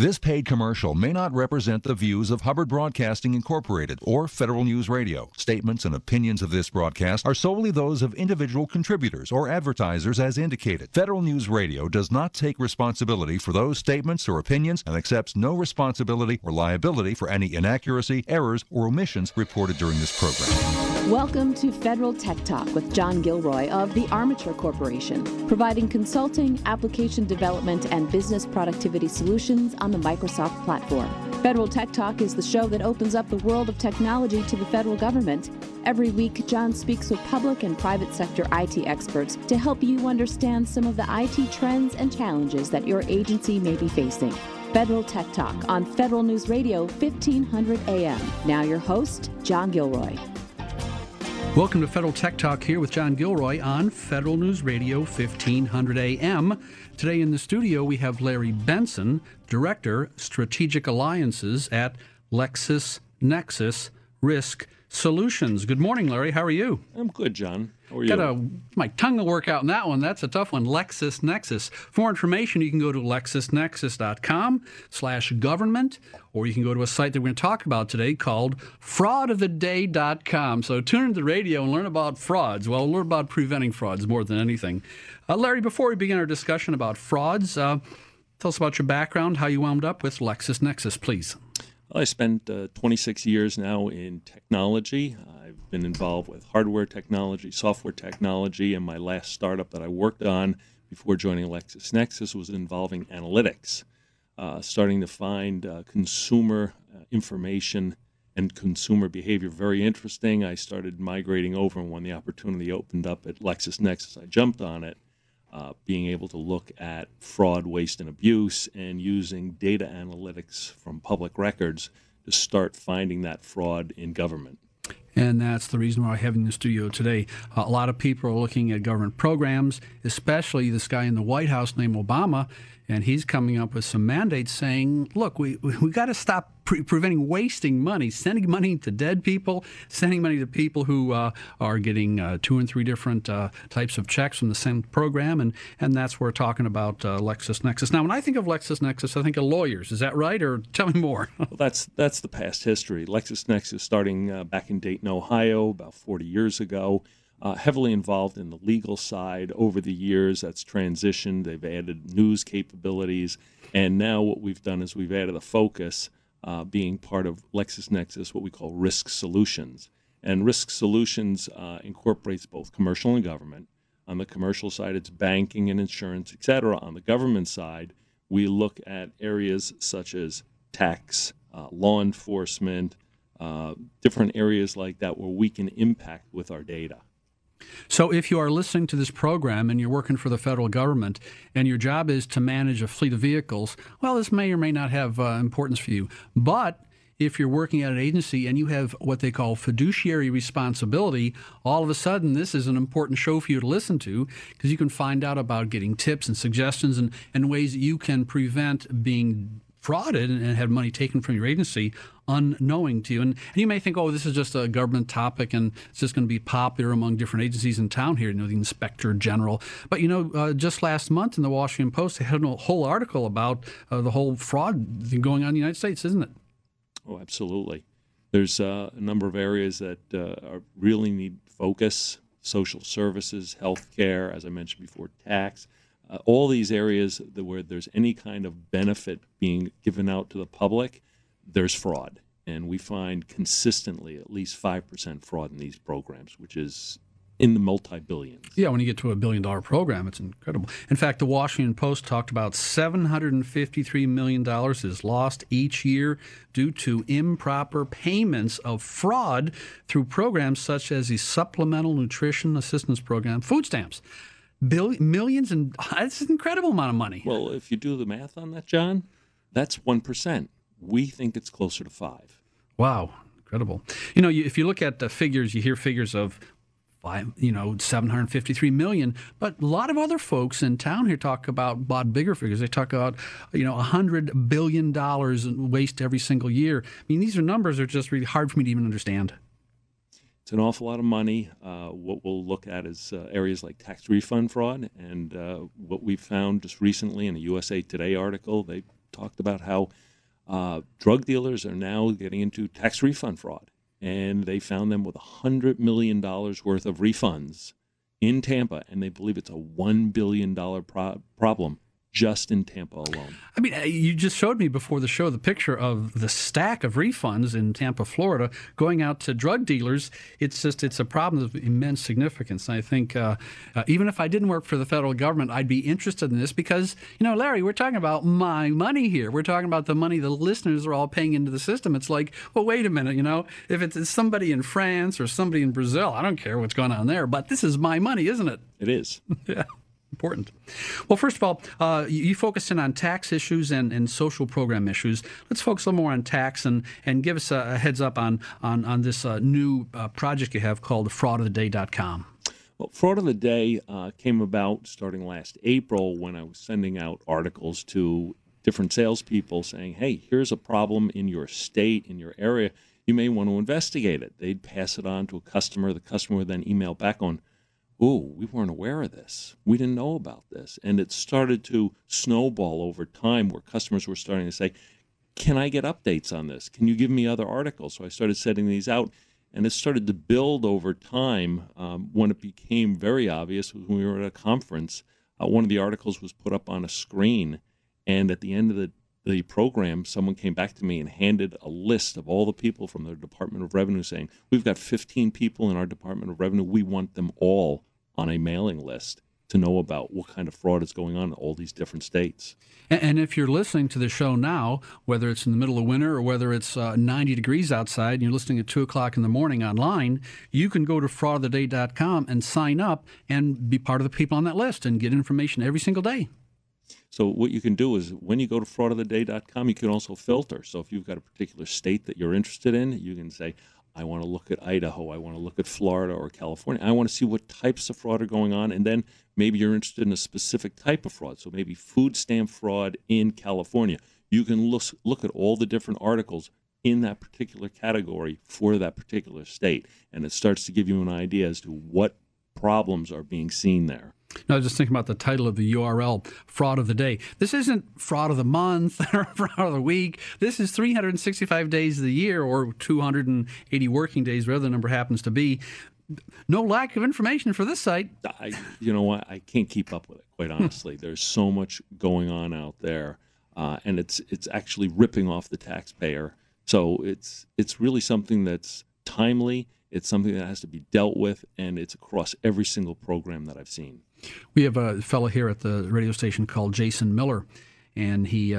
This paid commercial may not represent the views of Hubbard Broadcasting Incorporated or Federal News Radio. Statements and opinions of this broadcast are solely those of individual contributors or advertisers as indicated. Federal News Radio does not take responsibility for those statements or opinions and accepts no responsibility or liability for any inaccuracy, errors, or omissions reported during this program. Welcome to Federal Tech Talk with John Gilroy of the Armature Corporation, providing consulting, application development, and business productivity solutions on the Microsoft platform. Federal Tech Talk is the show that opens up the world of technology to the federal government. Every week, John speaks with public and private sector IT experts to help you understand some of the IT trends and challenges that your agency may be facing. Federal Tech Talk on Federal News Radio, 1500 AM. Now your host, John Gilroy. Welcome to Federal Tech Talk here with John Gilroy on Federal News Radio 1500 AM. Today in the studio we have Larry Benson, Director, Strategic Alliances at LexisNexis Risk Solutions. Good morning, Larry. How are you? I'm good, John. How are you? My tongue will work out in that one. That's a tough one. LexisNexis. For more information, you can go to lexisnexis.com/government, or you can go to a site that we're going to talk about today called fraudoftheday.com. So tune into the radio and learn about frauds. Well, learn about preventing frauds more than anything. Larry, before we begin our discussion about frauds, tell us about your background, how you wound up with LexisNexis, please. I spent 26 years now in technology. I've been involved with hardware technology, software technology, and my last startup that I worked on before joining LexisNexis was involving analytics, starting to find consumer information and consumer behavior very interesting. I started migrating over, and when the opportunity opened up at LexisNexis, I jumped on it. Being able to look at fraud, waste, and abuse, and using data analytics from public records to start finding that fraud in government. And that's the reason why I have in the studio today. A lot of people are looking at government programs, especially this guy in the White House named Obama, and he's coming up with some mandates saying, look, we got to stop preventing wasting money, sending money to dead people, sending money to people who are getting 2 and 3 different types of checks from the same program, and that's where we're talking about LexisNexis. Now, when I think of LexisNexis, I think of lawyers. Is that right, or tell me more? Well, that's the past history. LexisNexis starting back in Dayton, Ohio, about 40 years ago. Heavily involved in the legal side over the years. That's transitioned. They've added news capabilities. And now what we've done is we've added a focus, being part of LexisNexis, what we call Risk Solutions. And Risk Solutions incorporates both commercial and government. On the commercial side, it's banking and insurance, et cetera. On the government side, we look at areas such as tax, law enforcement, different areas like that where we can impact with our data. So if you are listening to this program and you're working for the federal government and your job is to manage a fleet of vehicles, well, this may or may not have importance for you. But if you're working at an agency and you have what they call fiduciary responsibility, all of a sudden this is an important show for you to listen to, because you can find out about getting tips and suggestions and ways that you can prevent being frauded and have money taken from your agency unknowing to you. And you may think, oh, this is just a government topic and it's just going to be popular among different agencies in town here, the Inspector General. But, just last month in the Washington Post, they had a whole article about the whole fraud thing going on in the United States, isn't it? Oh, absolutely. There's a number of areas that really need focus: social services, healthcare, as I mentioned before, tax. All these areas where there's any kind of benefit being given out to the public, there's fraud. And we find consistently at least 5% fraud in these programs, which is in the multi-billions. Yeah, when you get to $1 billion program, it's incredible. In fact, the Washington Post talked about $753 million is lost each year due to improper payments of fraud through programs such as the Supplemental Nutrition Assistance Program, food stamps. Millions, and that's an incredible amount of money. Well, if you do the math on that, John, that's 1%. We think it's closer to 5%. Wow, incredible. If you look at the figures, you hear figures of $753 million, but a lot of other folks in town here talk about bigger figures. They talk about $100 billion in waste every single year. I mean, these are numbers that are just really hard for me to even understand. It's an awful lot of money. What we'll look at is areas like tax refund fraud, and what we found just recently in a USA Today article, they talked about how drug dealers are now getting into tax refund fraud. And they found them with $100 million worth of refunds in Tampa, and they believe it's a $1 billion problem just in Tampa alone. I mean, you just showed me before the show the picture of the stack of refunds in Tampa, Florida, going out to drug dealers. It's a problem of immense significance. And I think even if I didn't work for the federal government, I'd be interested in this because, Larry, we're talking about my money here. We're talking about the money the listeners are all paying into the system. It's like, well, wait a minute, if it's somebody in France or somebody in Brazil, I don't care what's going on there, but this is my money, isn't it? It is. Yeah. Important. Well, first of all, you focused in on tax issues and social program issues. Let's focus a little more on tax and give us a heads up on this new project you have called fraudoftheday.com. Well, Fraud of the Day came about starting last April when I was sending out articles to different salespeople saying, hey, here's a problem in your state, in your area. You may want to investigate it. They'd pass it on to a customer. The customer would then email back on, oh, we weren't aware of this. We didn't know about this. And it started to snowball over time where customers were starting to say, can I get updates on this? Can you give me other articles? So I started sending these out, and it started to build over time. When it became very obvious was when we were at a conference, one of the articles was put up on a screen, and at the end of the program, someone came back to me and handed a list of all the people from the Department of Revenue saying, we've got 15 people in our Department of Revenue. We want them all on a mailing list to know about what kind of fraud is going on in all these different states. And if you're listening to the show now, whether it's in the middle of winter or whether it's 90 degrees outside and you're listening at 2 o'clock in the morning online, you can go to fraudoftheday.com and sign up and be part of the people on that list and get information every single day. So what you can do is when you go to fraudoftheday.com, you can also filter. So if you've got a particular state that you're interested in, you can say, I want to look at Idaho, I want to look at Florida or California. I want to see what types of fraud are going on, and then maybe you're interested in a specific type of fraud. So maybe food stamp fraud in California. You can look at all the different articles in that particular category for that particular state, and it starts to give you an idea as to what problems are being seen there. No, I was just thinking about the title of the URL, Fraud of the Day. This isn't Fraud of the Month or Fraud of the Week. This is 365 days of the year or 280 working days, whatever the number happens to be. No lack of information for this site. You know what? I can't keep up with it, quite honestly. There's so much going on out there, and it's actually ripping off the taxpayer. So it's really something that's timely. It's something that has to be dealt with, and it's across every single program that I've seen. We have a fellow here at the radio station called Jason Miller, and he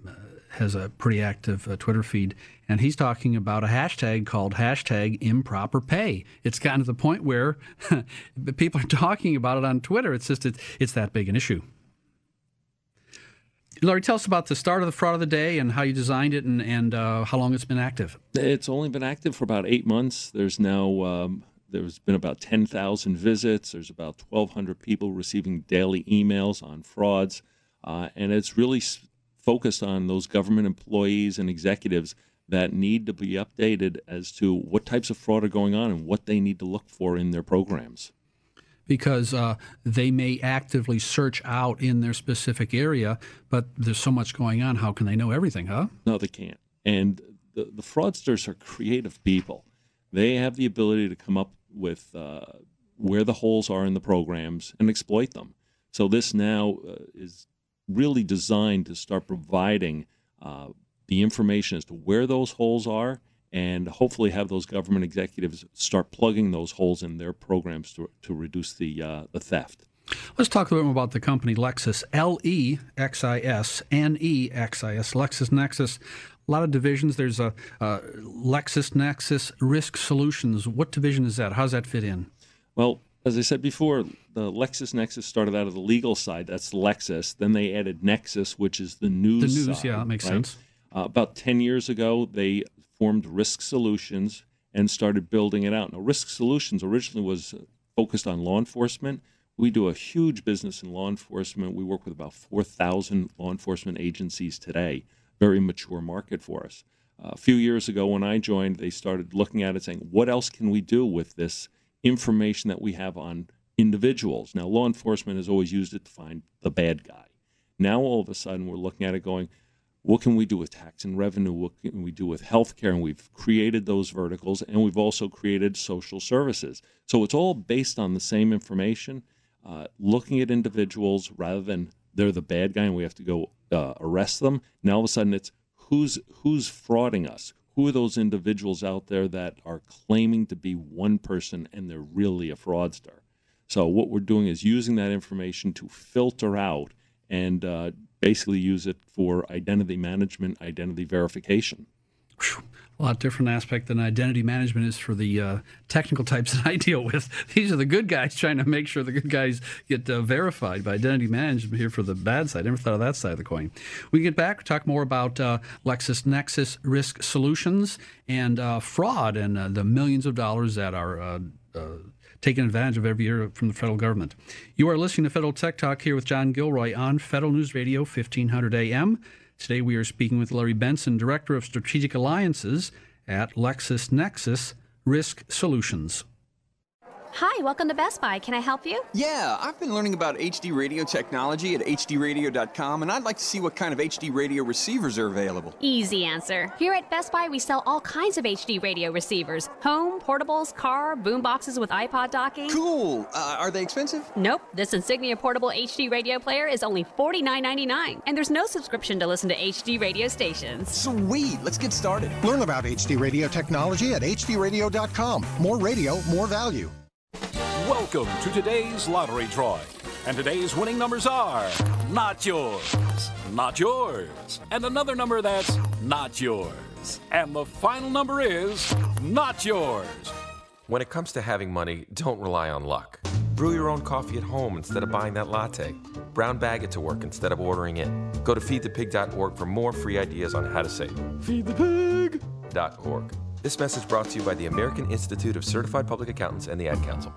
has a pretty active Twitter feed, and he's talking about a hashtag called #improperpay. It's gotten to the point where people are talking about it on Twitter. It's just it's that big an issue. Larry, tell us about the start of the Fraud of the Day and how you designed it and how long it's been active. It's only been active for about 8 months. There's now there's been about 10,000 visits. There's about 1,200 people receiving daily emails on frauds, and it's really focused on those government employees and executives that need to be updated as to what types of fraud are going on and what they need to look for in their programs. Because they may actively search out in their specific area, but there's so much going on. How can they know everything, huh? No, they can't. And the fraudsters are creative people. They have the ability to come up with where the holes are in the programs and exploit them. So this now is really designed to start providing the information as to where those holes are, and hopefully have those government executives start plugging those holes in their programs to reduce the theft. Let's talk a little bit about the company Lexis, LEXIS, NEXIS, LexisNexis. A lot of divisions. There's a LexisNexis Risk Solutions. What division is that? How does that fit in? Well, as I said before, the LexisNexis started out of the legal side. That's Lexis. Then they added Nexis, which is the news side. Yeah, that makes sense. About 10 years ago, they formed Risk Solutions and started building it out. Now, Risk Solutions originally was focused on law enforcement. We do a huge business in law enforcement. We work with about 4,000 law enforcement agencies today. Very mature market for us. A few years ago when I joined, they started looking at it saying, what else can we do with this information that we have on individuals? Now, law enforcement has always used it to find the bad guy. Now, all of a sudden, we're looking at it going, what can we do with tax and revenue? What can we do with healthcare? And we've created those verticals, and we've also created social services. So it's all based on the same information, looking at individuals rather than they're the bad guy and we have to go arrest them. Now all of a sudden it's who's frauding us? Who are those individuals out there that are claiming to be one person and they're really a fraudster? So what we're doing is using that information to filter out and basically use it for identity management, identity verification. Whew. A lot different aspect than identity management is for the technical types that I deal with. These are the good guys trying to make sure the good guys get verified. By identity management here for the bad side. I never thought of that side of the coin. We get back, talk more about LexisNexis Risk Solutions and fraud and the millions of dollars that are taken advantage of every year from the federal government. You are listening to Federal Tech Talk here with John Gilroy on Federal News Radio 1500 AM. Today we are speaking with Larry Benson, Director of Strategic Alliances at LexisNexis Risk Solutions. Hi, welcome to Best Buy. Can I help you? Yeah, I've been learning about HD radio technology at hdradio.com, and I'd like to see what kind of HD radio receivers are available. Easy answer. Here at Best Buy, we sell all kinds of HD radio receivers. Home, portables, car, boom boxes with iPod docking. Cool. Are they expensive? Nope. This Insignia portable HD radio player is only $49.99, and there's no subscription to listen to HD radio stations. Sweet. Let's get started. Learn about HD radio technology at hdradio.com. More radio, more value. Welcome to today's lottery drawing. And today's winning numbers are not yours, not yours, and another number that's not yours. And the final number is not yours. When it comes to having money, don't rely on luck. Brew your own coffee at home instead of buying that latte. Brown bag it to work instead of ordering in. Go to feedthepig.org for more free ideas on how to save. Feedthepig.org. This message brought to you by the American Institute of Certified Public Accountants and the Ad Council.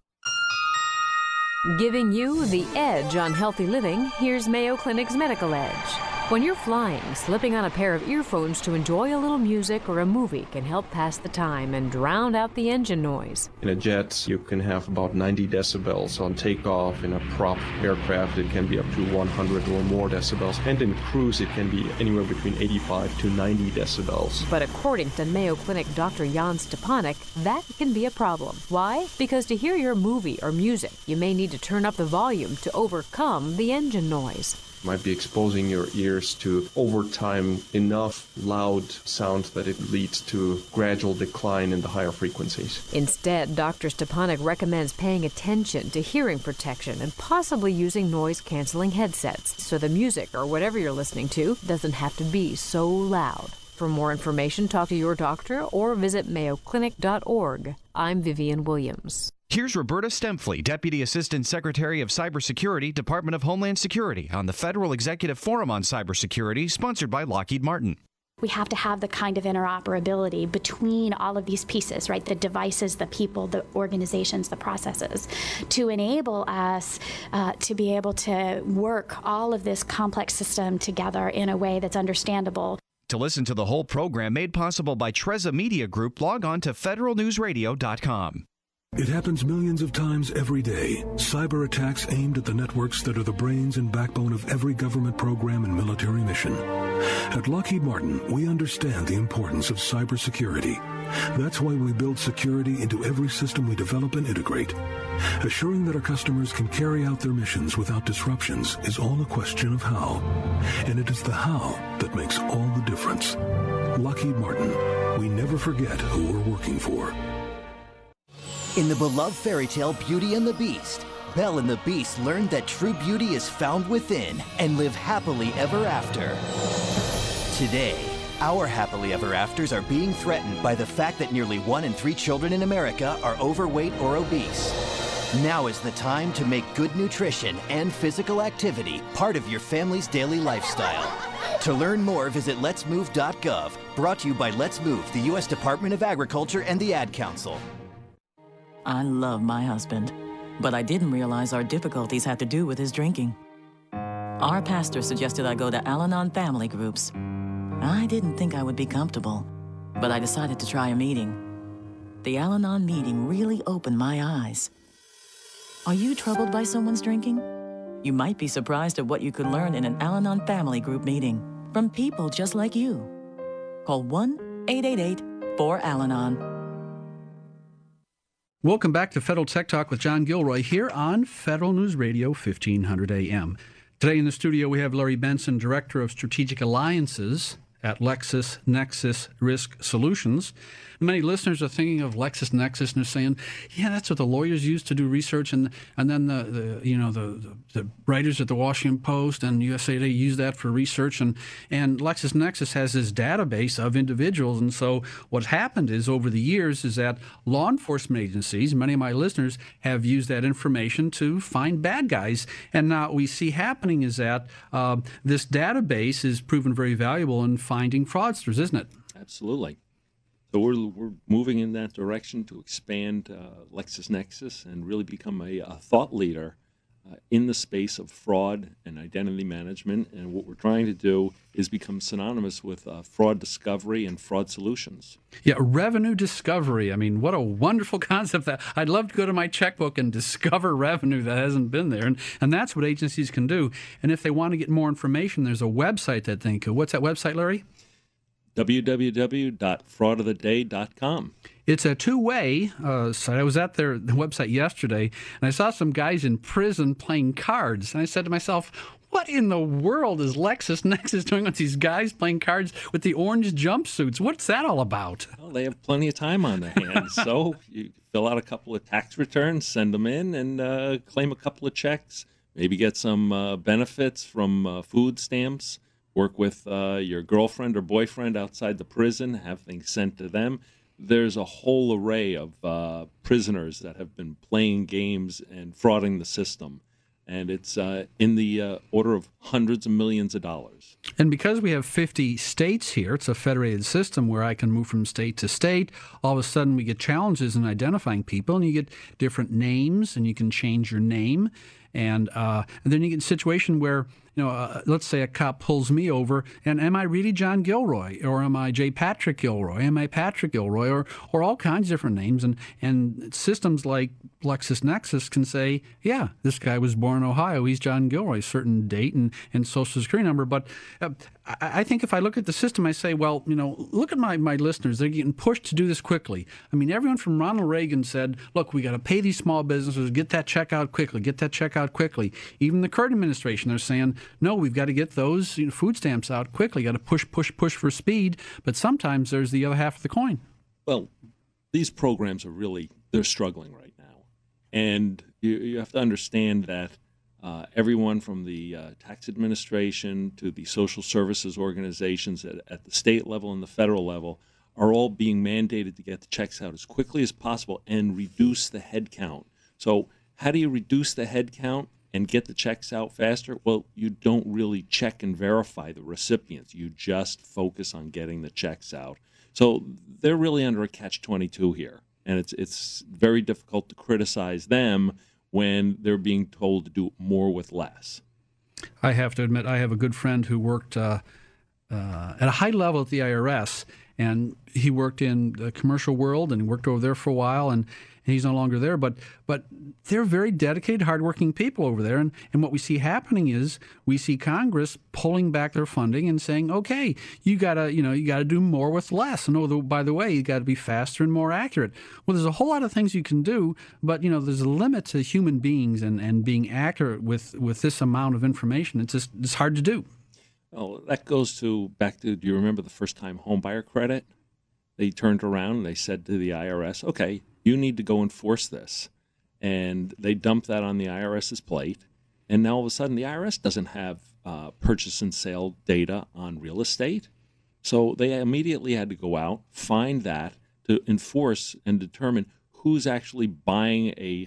Giving you the edge on healthy living, here's Mayo Clinic's Medical Edge. When you're flying, slipping on a pair of earphones to enjoy a little music or a movie can help pass the time and drown out the engine noise. In a jet, you can have about 90 decibels on takeoff. In a prop aircraft, it can be up to 100 or more decibels. And in cruise, it can be anywhere between 85 to 90 decibels. But according to Mayo Clinic Dr. Jan Stepanek, that can be a problem. Why? Because to hear your movie or music, you may need to turn up the volume to overcome the engine noise. Might be exposing your ears to, over time, enough loud sound that it leads to gradual decline in the higher frequencies. Instead, Dr. Stepanek recommends paying attention to hearing protection and possibly using noise-canceling headsets so the music or whatever you're listening to doesn't have to be so loud. For more information, talk to your doctor or visit mayoclinic.org. I'm Vivian Williams. Here's Roberta Stempfli, Deputy Assistant Secretary of Cybersecurity, Department of Homeland Security, on the Federal Executive Forum on Cybersecurity, sponsored by Lockheed Martin. We have to have the kind of interoperability between all of these pieces, right? The devices, the people, the organizations, the processes, to enable us to be able to work all of this complex system together in a way that's understandable. To listen to the whole program made possible by Treza Media Group, log on to federalnewsradio.com. It happens millions of times every day. Cyber attacks aimed at the networks that are the brains and backbone of every government program and military mission. At Lockheed Martin, we understand the importance of cybersecurity. That's why we build security into every system we develop and integrate. Assuring that our customers can carry out their missions without disruptions is all a question of how. And it is the how that makes all the difference. Lockheed Martin, we never forget who we're working for. In the beloved fairy tale Beauty and the Beast, Belle and the Beast learned that true beauty is found within and live happily ever after. Today, our happily ever afters are being threatened by the fact that nearly 1 in 3 children in America are overweight or obese. Now is the time to make good nutrition and physical activity part of your family's daily lifestyle. To learn more, visit letsmove.gov, brought to you by Let's Move, the U.S. Department of Agriculture and the Ad Council. I love my husband, but I didn't realize our difficulties had to do with his drinking. Our pastor suggested I go to Al-Anon family groups. I didn't think I would be comfortable, but I decided to try a meeting. The Al-Anon meeting really opened my eyes. Are you troubled by someone's drinking? You might be surprised at what you could learn in an Al-Anon family group meeting. from people just like you. Call 1-888-4Al-Anon. Welcome back to Federal Tech Talk with John Gilroy here on Federal News Radio 1500 AM. Today in the studio we have Larry Benson, Director of Strategic Alliances at LexisNexis Risk Solutions. Many listeners are thinking of LexisNexis and they're saying, yeah, that's what the lawyers use to do research, and then the writers at the Washington Post and USA Today use that for research, and LexisNexis has this database of individuals. And so what's happened is over the years is that law enforcement agencies, many of my listeners, have used that information to find bad guys. And now what we see happening is that this database is proven very valuable in finding fraudsters, isn't it? Absolutely. So we're moving in that direction to expand LexisNexis and really become a thought leader in the space of fraud and identity management. And what we're trying to do is become synonymous with fraud discovery and fraud solutions. Yeah, revenue discovery. I mean, what a wonderful concept. That I'd love to go to my checkbook and discover revenue that hasn't been there. And that's what agencies can do. And if they want to get more information, there's a website that they can. What's that website, Larry? www.fraudoftheday.com. It's a two-way site. I was at their website yesterday, and I saw some guys in prison playing cards. And I said to myself, what in the world is LexisNexis doing with these guys playing cards with the orange jumpsuits? What's that all about? Well, they have plenty of time on their hands. So you fill out a couple of tax returns, send them in, and claim a couple of checks, maybe get some benefits from food stamps. Work with your girlfriend or boyfriend outside the prison, have things sent to them. There's a whole array of prisoners that have been playing games and frauding the system. And it's in the order of hundreds of millions of dollars. And because we have 50 states here, it's a federated system where I can move from state to state. All of a sudden we get challenges in identifying people, and you get different names, and you can change your name. And then you get a situation where, let's say a cop pulls me over, and am I really John Gilroy, or am I J. Patrick Gilroy? Am I Patrick Gilroy, or all kinds of different names? And systems like LexisNexis can say, yeah, this guy was born in Ohio, he's John Gilroy, certain date and social security number. But I think if I look at the system, I say, well, look at my listeners. They're getting pushed to do this quickly. I mean, everyone from Ronald Reagan said, look, we got to pay these small businesses, get that check out quickly. Even the current administration, they're saying, no, we've got to get those food stamps out quickly. Got to push for speed. But sometimes there's the other half of the coin. Well, these programs are they're struggling right now. And you have to understand that everyone from the tax administration to the social services organizations at the state level and the federal level are all being mandated to get the checks out as quickly as possible and reduce the head count. So how do you reduce the head count and get the checks out faster? Well, you don't really check and verify the recipients. You just focus on getting the checks out. So they're really under a catch-22 here. And it's very difficult to criticize them when they're being told to do more with less. I have to admit, I have a good friend who worked at a high level at the IRS, and he worked in the commercial world, and he worked over there for a while, and he's no longer there. But they're very dedicated, hardworking people over there. And what we see happening is we see Congress pulling back their funding and saying, okay, you gotta do more with less. And by the way, you got to be faster and more accurate. Well, there's a whole lot of things you can do, but there's a limit to human beings and being accurate with this amount of information. It's hard to do. Well, that goes back to, do you remember the first-time homebuyer credit? They turned around and they said to the IRS, okay, you need to go enforce this. And they dumped that on the IRS's plate. And now all of a sudden the IRS doesn't have purchase and sale data on real estate. So they immediately had to go out, find that, to enforce and determine who's actually buying a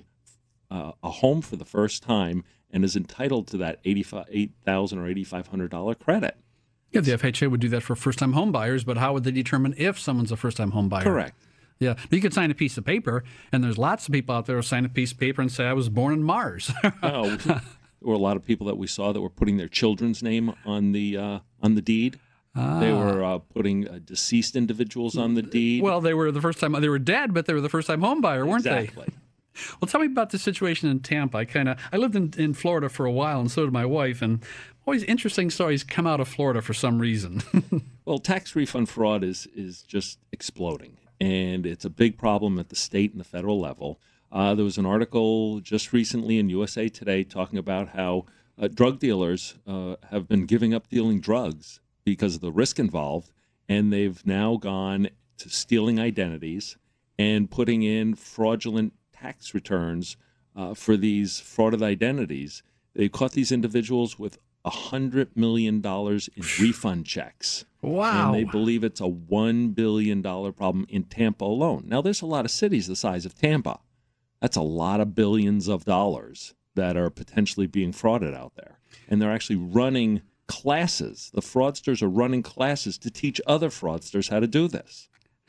home for the first time and is entitled to that $8,000 or $8,500 credit. Yeah, the FHA would do that for first-time home buyers, but how would they determine if someone's a first-time home buyer? Correct. Yeah, you could sign a piece of paper, and there's lots of people out there who sign a piece of paper and say, I was born on Mars. No, there were a lot of people that we saw that were putting their children's name on the deed. They were putting deceased individuals on the deed. Well, they were they were dead, but they were the first-time home buyer, weren't they? Exactly. Well, tell me about the situation in Tampa. I lived in Florida for a while, and so did my wife. And Always interesting stories come out of Florida for some reason. Well, tax refund fraud is just exploding, and it's a big problem at the state and the federal level. There was an article just recently in USA Today talking about how drug dealers have been giving up dealing drugs because of the risk involved, and they've now gone to stealing identities and putting in fraudulent tax returns for these frauded identities. They caught these individuals with $100 million in refund checks. Wow. And they believe it's a $1 billion problem in Tampa alone. Now, there's a lot of cities the size of Tampa. That's a lot of billions of dollars that are potentially being frauded out there. And they're actually running classes. The fraudsters are running classes to teach other fraudsters how to do this.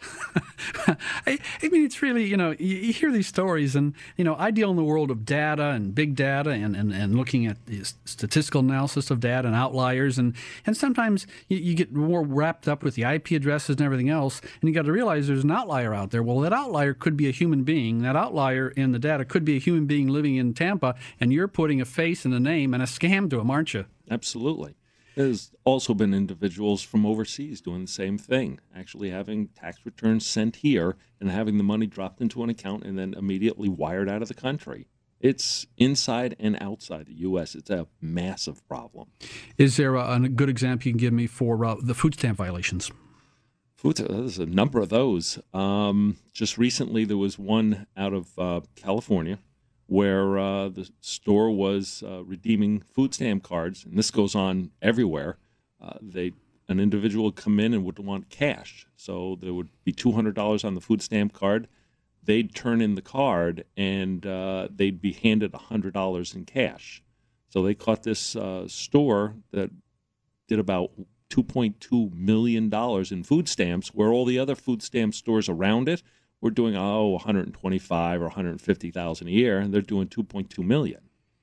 I mean, it's really, you hear these stories, and, I deal in the world of data and big data and looking at the statistical analysis of data and outliers. And sometimes you get more wrapped up with the IP addresses and everything else, and you got to realize there's an outlier out there. Well, that outlier could be a human being. That outlier in the data could be a human being living in Tampa, and you're putting a face and a name and a scam to him, aren't you? Absolutely. There's also been individuals from overseas doing the same thing, actually having tax returns sent here and having the money dropped into an account and then immediately wired out of the country. It's inside and outside the U.S. It's a massive problem. Is there a good example you can give me for the food stamp violations? There's a number of those. Just recently, there was one out of California where the store was redeeming food stamp cards, and this goes on everywhere. An individual would come in and would want cash, so there would be $200 on the food stamp card. They'd turn in the card, and they'd be handed $100 in cash. So they caught this store that did about $2.2 million in food stamps, where all the other food stamp stores around it we're doing 125 or 150,000 a year, and they're doing 2.2 million.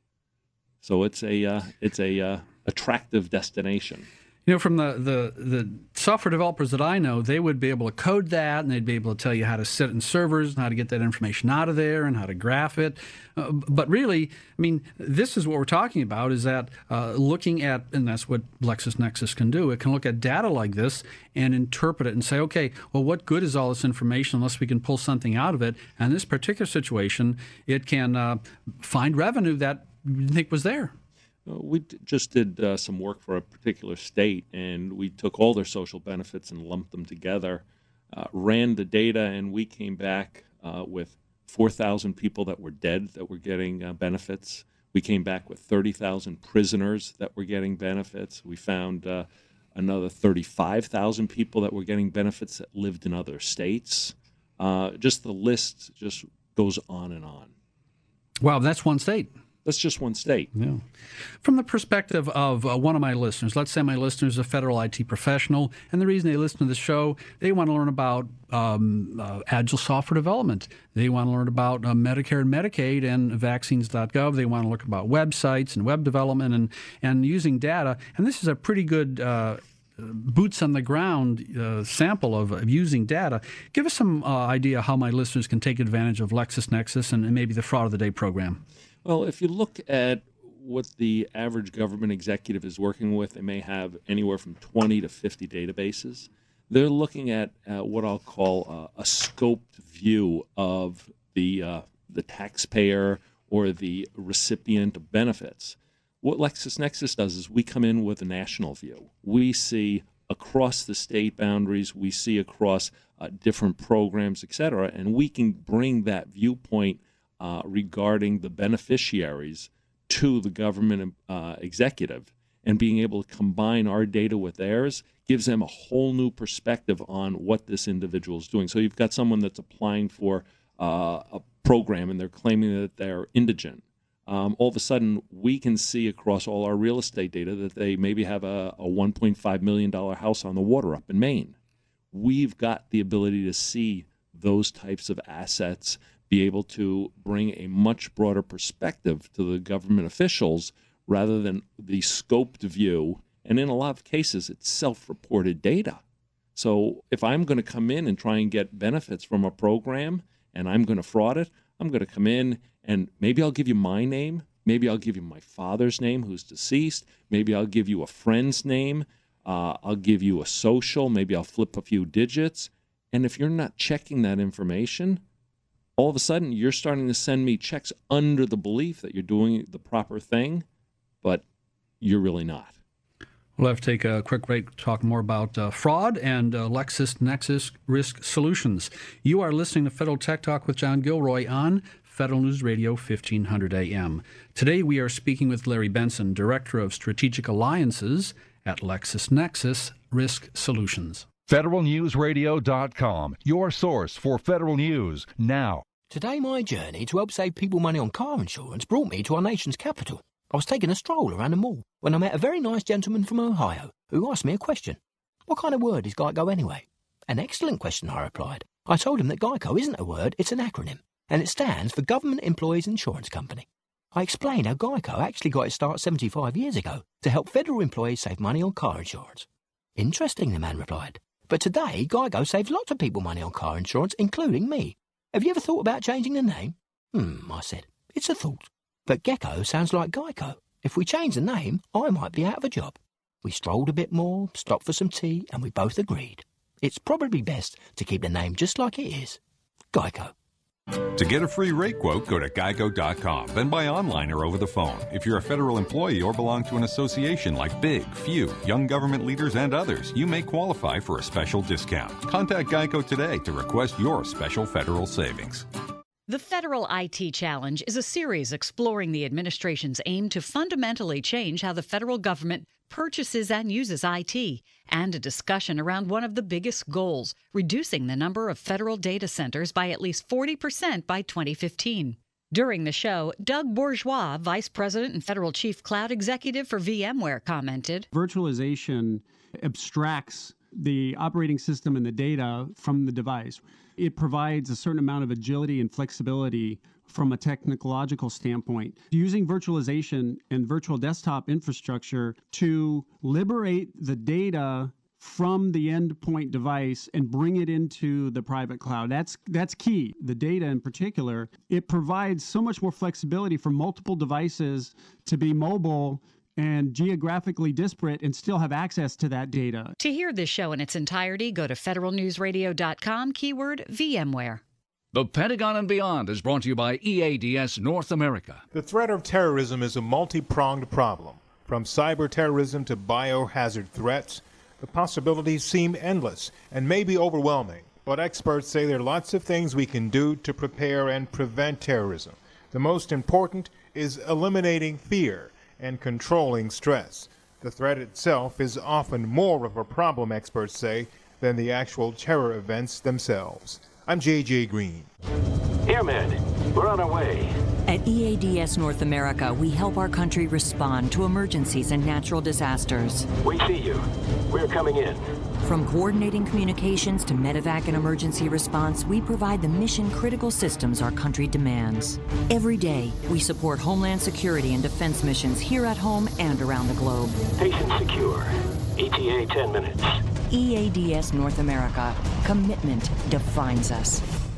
So it's a attractive destination. From the software developers that I know, they would be able to code that, and they'd be able to tell you how to set it in servers and how to get that information out of there and how to graph it. But really, this is what we're talking about, is that looking at, and that's what LexisNexis can do, it can look at data like this and interpret it and say, okay, well, what good is all this information unless we can pull something out of it? And in this particular situation, it can find revenue that you didn't think was there. We just did some work for a particular state, and we took all their social benefits and lumped them together, ran the data, and we came back with 4,000 people that were dead that were getting benefits. We came back with 30,000 prisoners that were getting benefits. We found another 35,000 people that were getting benefits that lived in other states. Just the list just goes on and on. Wow, that's one state. That's just one state. Yeah. From the perspective of one of my listeners, let's say my listener is a federal IT professional, and the reason they listen to the show, they want to learn about agile software development. They want to learn about Medicare and Medicaid and vaccines.gov. They want to look about websites and web development and using data. And this is a pretty good boots on the ground sample of using data. Give us some idea how my listeners can take advantage of LexisNexis and maybe the Fraud of the Day program. Well, if you look at what the average government executive is working with, they may have anywhere from 20 to 50 databases. They're looking at what I'll call a scoped view of the taxpayer or the recipient of benefits. What LexisNexis does is we come in with a national view. We see across the state boundaries, we see across different programs, et cetera, and we can bring that viewpoint regarding the beneficiaries to the government executive, and being able to combine our data with theirs gives them a whole new perspective on what this individual is doing. So you've got someone that's applying for a program and they're claiming that they're indigent. All of a sudden, we can see across all our real estate data that they maybe have a $1.5 million house on the water up in Maine. We've got the ability to see those types of assets, be able to bring a much broader perspective to the government officials rather than the scoped view. And in a lot of cases, it's self-reported data. So if I'm going to come in and try and get benefits from a program and I'm going to fraud it, I'm going to come in and maybe I'll give you my name, Maybe I'll give you my father's name who's deceased. Maybe I'll give you a friend's name. I'll give you a social. Maybe I'll flip a few digits. And if you're not checking that information, all of a sudden you're starting to send me checks under the belief that you're doing the proper thing, but you're really not. We'll have to take a quick break to talk more about fraud and LexisNexis Risk Solutions. You are listening to Federal Tech Talk with John Gilroy on Federal News Radio 1500 AM. Today we are speaking with Larry Benson, Director of Strategic Alliances at LexisNexis Risk Solutions. FederalNewsRadio.com, your source for federal news now. Today my journey to help save people money on car insurance brought me to our nation's capital. I was taking a stroll around the mall when I met a very nice gentleman from Ohio who asked me a question. What kind of word is GEICO anyway? An excellent question, I replied. I told him that GEICO isn't a word, it's an acronym, and it stands for Government Employees Insurance Company. I explained how GEICO actually got its start 75 years ago to help federal employees save money on car insurance. Interesting, the man replied. But today, GEICO saves lots of people money on car insurance, including me. Have you ever thought about changing the name? I said. It's a thought. But Gecko sounds like Geico. If we change the name, I might be out of a job. We strolled a bit more, stopped for some tea, and we both agreed. It's probably best to keep the name just like it is. Geico. To get a free rate quote, go to geico.com, then buy online or over the phone. If you're a federal employee or belong to an association like Big, Few, Young Government Leaders, and others, you may qualify for a special discount. Contact Geico today to request your special federal savings. The Federal IT Challenge is a series exploring the administration's aim to fundamentally change how the federal government purchases and uses IT, and a discussion around one of the biggest goals, reducing the number of federal data centers by at least 40% by 2015. During the show, Doug Bourgeois, Vice President and Federal Chief Cloud Executive for VMware, commented, Virtualization abstracts the operating system and the data from the device. It provides a certain amount of agility and flexibility from a technological standpoint. Using virtualization and virtual desktop infrastructure to liberate the data from the endpoint device and bring it into the private cloud. That's key. The data in particular, it provides so much more flexibility for multiple devices to be mobile and geographically disparate and still have access to that data. To hear this show in its entirety, go to federalnewsradio.com, keyword VMware. The Pentagon and Beyond is brought to you by EADS North America. The threat of terrorism is a multi-pronged problem. From cyber terrorism to biohazard threats, the possibilities seem endless and may be overwhelming. But experts say there are lots of things we can do to prepare and prevent terrorism. The most important is eliminating fear and controlling stress. The threat itself is often more of a problem, experts say, than the actual terror events themselves. I'm J.J. Green. Airmen, we're on our way. At EADS North America, we help our country respond to emergencies and natural disasters. We see you. We're coming in. From coordinating communications to medevac and emergency response, we provide the mission-critical systems our country demands. Every day, we support Homeland Security and defense missions here at home and around the globe. Patient secure. ETA 10 minutes. EADS North America. Commitment defines us.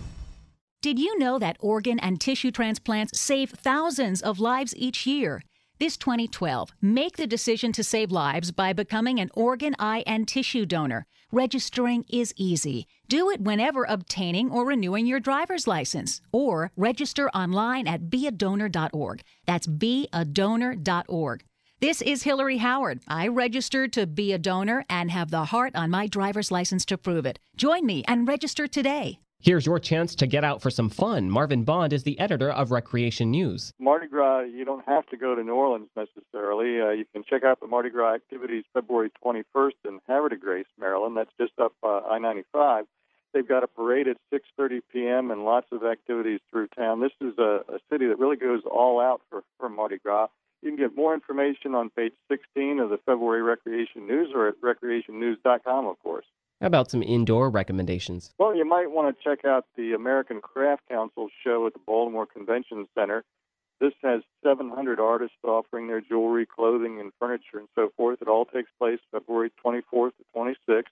Did you know that organ and tissue transplants save thousands of lives each year? This 2012, make the decision to save lives by becoming an organ, eye, and tissue donor. Registering is easy. Do it whenever obtaining or renewing your driver's license, or register online at beadonor.org. That's beadonor.org. This is Hillary Howard. I registered to be a donor and have the heart on my driver's license to prove it. Join me and register today. Here's your chance to get out for some fun. Marvin Bond is the editor of Recreation News. Mardi Gras, you don't have to go to New Orleans necessarily. You can check out the Mardi Gras activities February 21st in Havre de Grace, Maryland. That's just up I-95. They've got a parade at 6:30 p.m. and lots of activities through town. This is a city that really goes all out for Mardi Gras. You can get more information on page 16 of the February Recreation News or at recreationnews.com, of course. How about some indoor recommendations? Well, you might want to check out the American Craft Council show at the Baltimore Convention Center. This has 700 artists offering their jewelry, clothing, and furniture and so forth. It all takes place February 24th to 26th.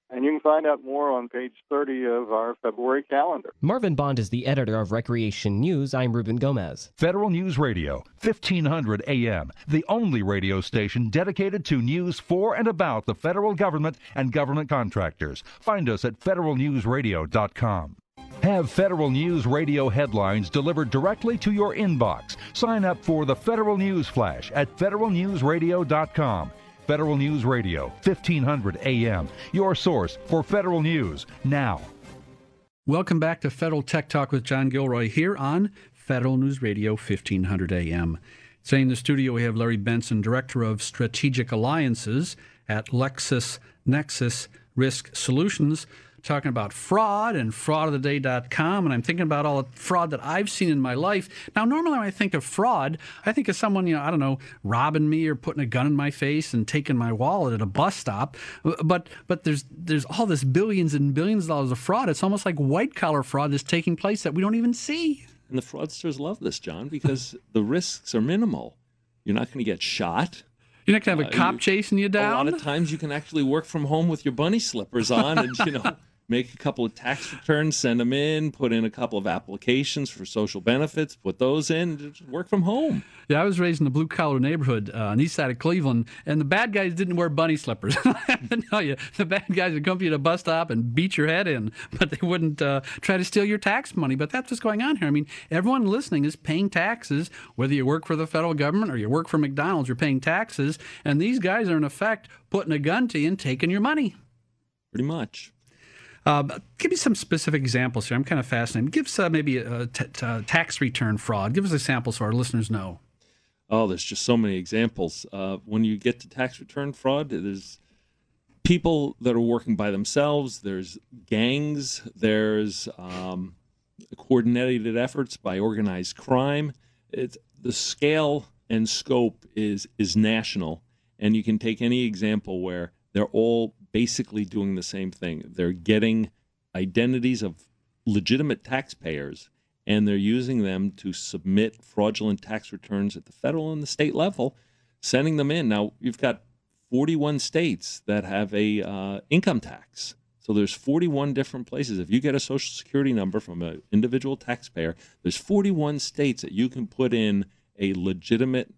And you can find out more on page 30 of our February calendar. Marvin Bond is the editor of Recreation News. I'm Ruben Gomez. Federal News Radio, 1500 AM, the only radio station dedicated to news for and about the federal government and government contractors. Find us at federalnewsradio.com. Have Federal News Radio headlines delivered directly to your inbox. Sign up for the Federal News Flash at federalnewsradio.com. Federal News Radio, 1500 AM, your source for federal news now. Welcome back to Federal Tech Talk with John Gilroy here on Federal News Radio, 1500 AM. Today in the studio we have Larry Benson, Director of Strategic Alliances at LexisNexis Risk Solutions, talking about fraud and fraudoftheday.com, and I'm thinking about all the fraud that I've seen in my life. Now, normally when I think of fraud, I think of someone, I don't know, robbing me or putting a gun in my face and taking my wallet at a bus stop. But there's all this billions and billions of dollars of fraud. It's almost like white-collar fraud that's taking place that we don't even see. And the fraudsters love this, John, because the risks are minimal. You're not going to get shot. You're not going to have a cop chasing you down? A lot of times you can actually work from home with your bunny slippers on and, make a couple of tax returns, send them in, put in a couple of applications for social benefits, put those in, just work from home. Yeah, I was raised in a blue-collar neighborhood on the east side of Cleveland, and the bad guys didn't wear bunny slippers. I have to tell you, the bad guys would come to you at a bus stop and beat your head in, but they wouldn't try to steal your tax money. But that's what's going on here. I mean, everyone listening is paying taxes, whether you work for the federal government or you work for McDonald's, you're paying taxes, and these guys are, in effect, putting a gun to you and taking your money. Pretty much. Give me some specific examples here. I'm kind of fascinated. Give us maybe a tax return fraud. Give us examples so our listeners know. Oh, there's just so many examples. When you get to tax return fraud, there's people that are working by themselves. There's gangs. There's coordinated efforts by organized crime. The scale and scope is national, and you can take any example where they're all basically doing the same thing. They're getting identities of legitimate taxpayers, and they're using them to submit fraudulent tax returns at the federal and the state level, sending them in. Now, you've got 41 states that have a income tax. So there's 41 different places. If you get a Social Security number from an individual taxpayer, there's 41 states that you can put in a legitimate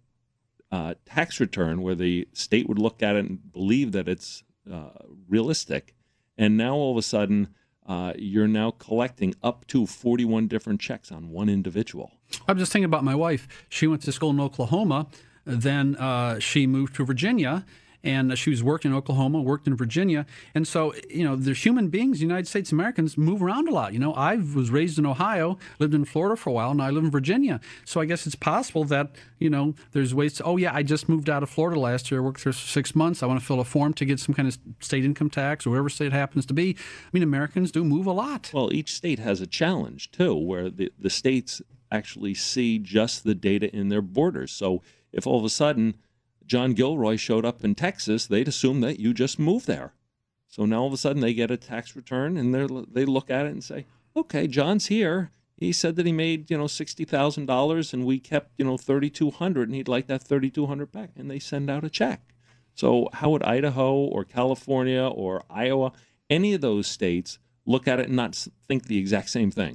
tax return where the state would look at it and believe that it's realistic. And now all of a sudden, you're now collecting up to 41 different checks on one individual. I'm just thinking about my wife. She went to school in Oklahoma. Then she moved to Virginia. And she was working in Oklahoma, worked in Virginia. And so, there's human beings, United States Americans, move around a lot. I was raised in Ohio, lived in Florida for a while, and I live in Virginia. So I guess it's possible that, there's ways to, I just moved out of Florida last year. I worked there for 6 months. I want to fill a form to get some kind of state income tax or whatever state it happens to be. I mean, Americans do move a lot. Well, each state has a challenge, too, where the states actually see just the data in their borders. So if all of a sudden John Gilroy showed up in Texas, they'd assume that you just moved there. So now all of a sudden they get a tax return and they look at it and say, okay, John's here. He said that he made, $60,000 and we kept, $3,200 and he'd like that $3,200 back. And they send out a check. So how would Idaho or California or Iowa, any of those states, look at it and not think the exact same thing?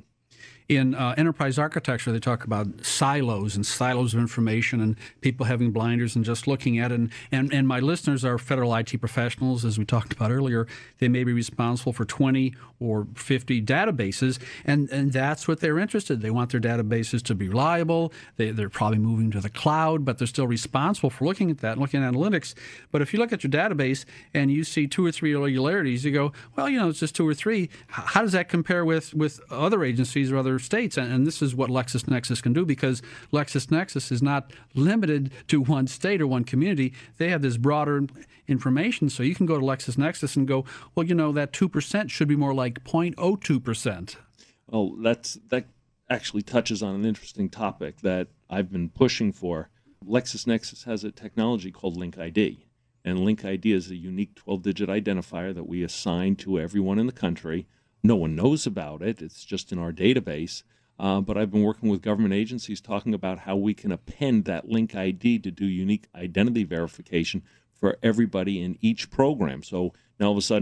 In enterprise architecture, they talk about silos and silos of information and people having blinders and just looking at it. And my listeners are federal IT professionals, as we talked about earlier. They may be responsible for 20 or 50 databases, and that's what they're interested in. They want their databases to be reliable. They're probably moving to the cloud, but they're still responsible for looking at that and looking at analytics. But if you look at your database and you see 2 or 3 irregularities, you go, well, it's just 2 or 3. How does that compare with other agencies or other states? And this is what LexisNexis can do, because LexisNexis is not limited to one state or one community. They have this broader information, so you can go to LexisNexis and go, well, that 2% should be more like 0.02%. Well, that actually touches on an interesting topic that I've been pushing for. LexisNexis has a technology called LinkID, and LinkID is a unique 12-digit identifier that we assign to everyone in the country. No one knows about it. It's just in our database. But I've been working with government agencies talking about how we can append that LinkID to do unique identity verification for everybody in each program. So now all of a sudden,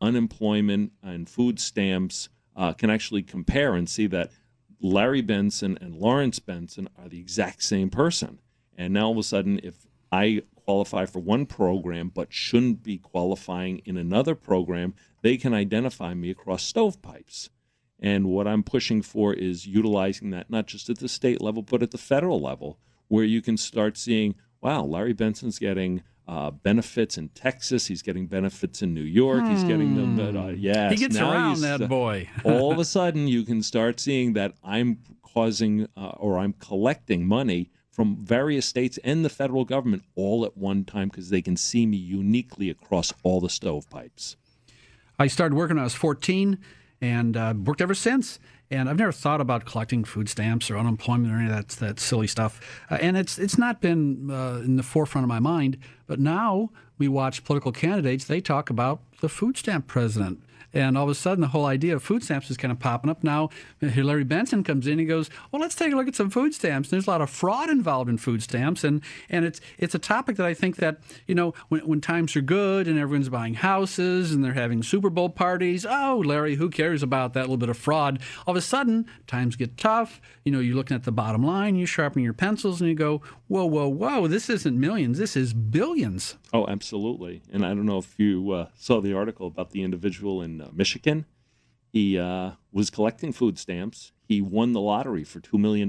unemployment and food stamps can actually compare and see that Larry Benson and Lawrence Benson are the exact same person. And now all of a sudden, if I qualify for one program but shouldn't be qualifying in another program, they can identify me across stovepipes. And what I'm pushing for is utilizing that not just at the state level, but at the federal level, where you can start seeing, wow, Larry Benson's getting benefits in Texas. He's getting benefits in New York. He's getting them. Yes, he gets around, that boy. All of a sudden, you can start seeing that I'm causing or I'm collecting money from various states and the federal government all at one time because they can see me uniquely across all the stovepipes. I started working when I was 14 and worked ever since. And I've never thought about collecting food stamps or unemployment or any of that silly stuff. And it's not been in the forefront of my mind. But now we watch political candidates. They talk about the food stamp president. And all of a sudden, the whole idea of food stamps is kind of popping up. Now, Larry Benson comes in and goes, well, let's take a look at some food stamps. And there's a lot of fraud involved in food stamps. And it's a topic that I think that, when times are good and everyone's buying houses and they're having Super Bowl parties, oh, Larry, who cares about that little bit of fraud? All of a sudden, times get tough. You're looking at the bottom line, you sharpen your pencils, and you go, whoa, whoa, whoa, this isn't millions, this is billions. Oh, absolutely. And I don't know if you saw the article about the individual in Michigan. He was collecting food stamps. He won the lottery for $2 million.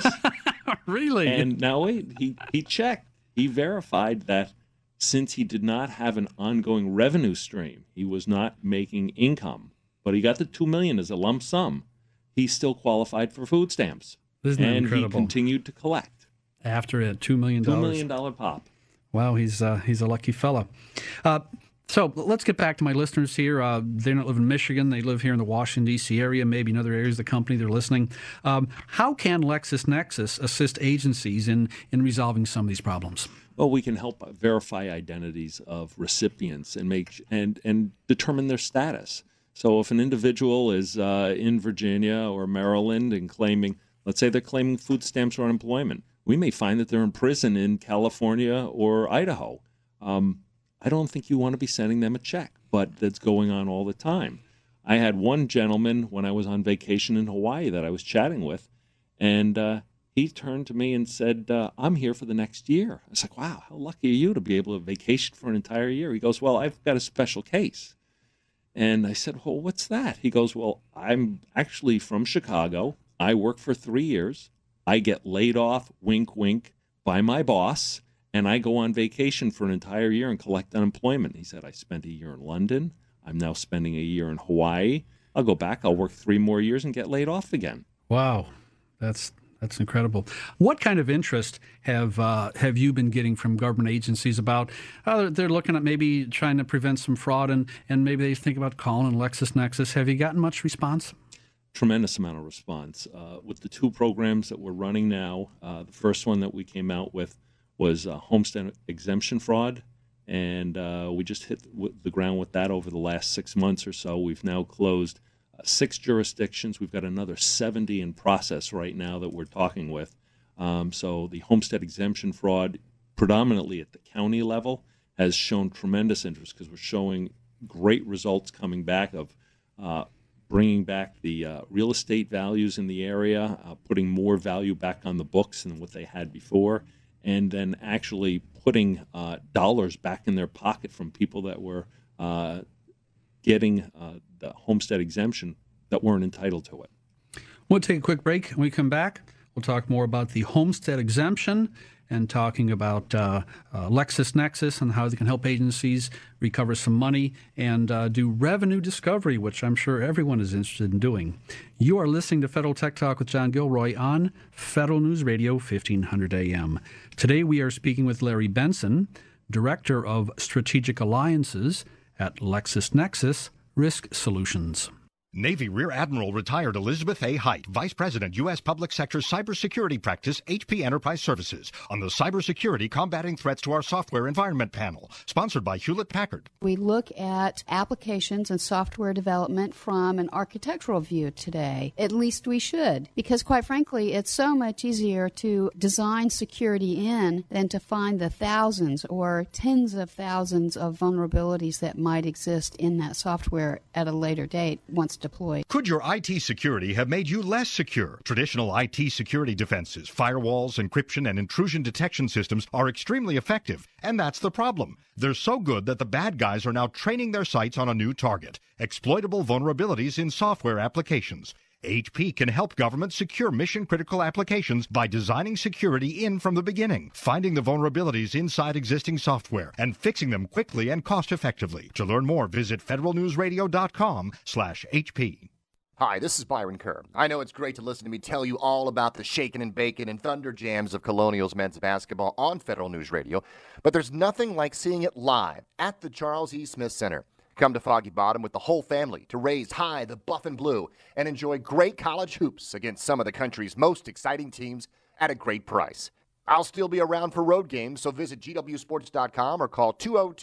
Really? And now wait, he checked. He verified that since he did not have an ongoing revenue stream, he was not making income, but he got the $2 million as a lump sum. He still qualified for food stamps. Isn't that incredible? And he continued to collect. After it, $2 million. $2 million pop. Wow, he's a lucky fella. So let's get back to my listeners here. They don't live in Michigan. They live here in the Washington, D.C. area, maybe in other areas of the company they're listening. How can LexisNexis assist agencies in resolving some of these problems? Well, we can help verify identities of recipients and make and determine their status. So if an individual is in Virginia or Maryland and claiming, let's say they're claiming food stamps or unemployment, we may find that they're in prison in California or Idaho. I don't think you want to be sending them a check, but that's going on all the time. I had one gentleman when I was on vacation in Hawaii that I was chatting with, and he turned to me and said, I'm here for the next year. I was like, wow, how lucky are you to be able to vacation for an entire year? He goes, well, I've got a special case. And I said, well, what's that? He goes, well, I'm actually from Chicago. I work for 3 years. I get laid off, wink, wink, by my boss, and I go on vacation for an entire year and collect unemployment. He said, I spent a year in London. I'm now spending a year in Hawaii. I'll go back. I'll work 3 more years and get laid off again. Wow. That's incredible. What kind of interest have you been getting from government agencies about they're looking at maybe trying to prevent some fraud and maybe they think about calling LexisNexis? Have you gotten much response? Tremendous amount of response. With the 2 programs that we're running now, the first one that we came out with was homestead exemption fraud, and we just hit the ground with that over the last 6 months or so. We've now closed 6 jurisdictions. We've got another 70 in process right now that we're talking with. So the homestead exemption fraud, predominantly at the county level, has shown tremendous interest because we're showing great results coming back of bringing back the real estate values in the area, putting more value back on the books than what they had before, and then actually putting dollars back in their pocket from people that were getting the homestead exemption that weren't entitled to it. We'll take a quick break. When we come back, we'll talk more about the homestead exemption and talking about LexisNexis and how they can help agencies recover some money and do revenue discovery, which I'm sure everyone is interested in doing. You are listening to Federal Tech Talk with John Gilroy on Federal News Radio 1500 AM. Today we are speaking with Larry Benson, Director of Strategic Alliances at LexisNexis Risk Solutions. Navy Rear Admiral retired Elizabeth A. Height, Vice President, U.S. Public Sector Cybersecurity Practice, HP Enterprise Services, on the Cybersecurity Combating Threats to Our Software Environment panel, sponsored by Hewlett-Packard. We look at applications and software development from an architectural view today. At least we should, because quite frankly, it's so much easier to design security in than to find the thousands or tens of thousands of vulnerabilities that might exist in that software at a later date once deployed. Could your IT security have made you less secure? Traditional IT security defenses, firewalls, encryption, and intrusion detection systems are extremely effective, and that's the problem. They're so good that the bad guys are now training their sights on a new target: exploitable vulnerabilities in software applications. HP can help governments secure mission-critical applications by designing security in from the beginning, finding the vulnerabilities inside existing software, and fixing them quickly and cost-effectively. To learn more, visit federalnewsradio.com/HP. Hi, this is Byron Kerr. I know it's great to listen to me tell you all about the shaking and baking and thunder jams of Colonials men's basketball on Federal News Radio, but there's nothing like seeing it live at the Charles E. Smith Center. Come to Foggy Bottom with the whole family to raise high the buff and blue and enjoy great college hoops against some of the country's most exciting teams at a great price. I'll still be around for road games, so visit gwsports.com or call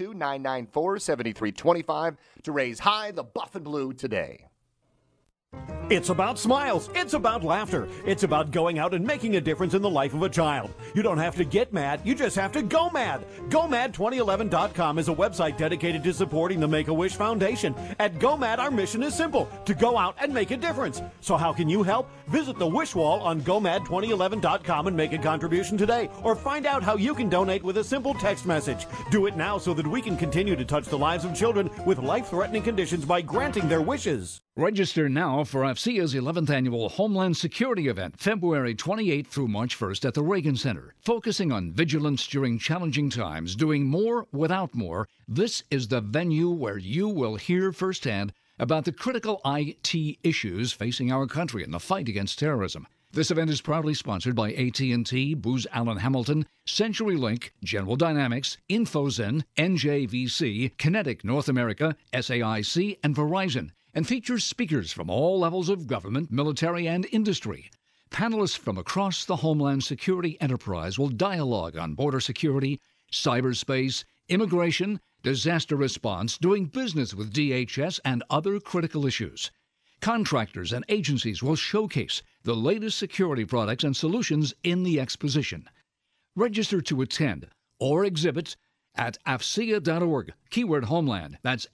202-994-7325 to raise high the buff and blue today. It's about smiles. It's about laughter. It's about going out and making a difference in the life of a child. You don't have to get mad. You just have to go mad. GoMad2011.com is a website dedicated to supporting the Make-A-Wish Foundation. At GoMad, our mission is simple: to go out and make a difference. So how can you help? Visit the Wish Wall on GoMad2011.com and make a contribution today. Or find out how you can donate with a simple text message. Do it now so that we can continue to touch the lives of children with life-threatening conditions by granting their wishes. Register now for AFCEA's 11th Annual Homeland Security Event, February 28th through March 1st at the Reagan Center. Focusing on vigilance during challenging times, doing more without more, this is the venue where you will hear firsthand about the critical IT issues facing our country in the fight against terrorism. This event is proudly sponsored by AT&T, Booz Allen Hamilton, CenturyLink, General Dynamics, InfoZen, NJVC, Kinetic North America, SAIC, and Verizon, and features speakers from all levels of government, military, and industry. Panelists from across the Homeland Security enterprise will dialogue on border security, cyberspace, immigration, disaster response, doing business with DHS, and other critical issues. Contractors and agencies will showcase the latest security products and solutions in the exposition. Register to attend or exhibit at afcea.org, keyword Homeland. That's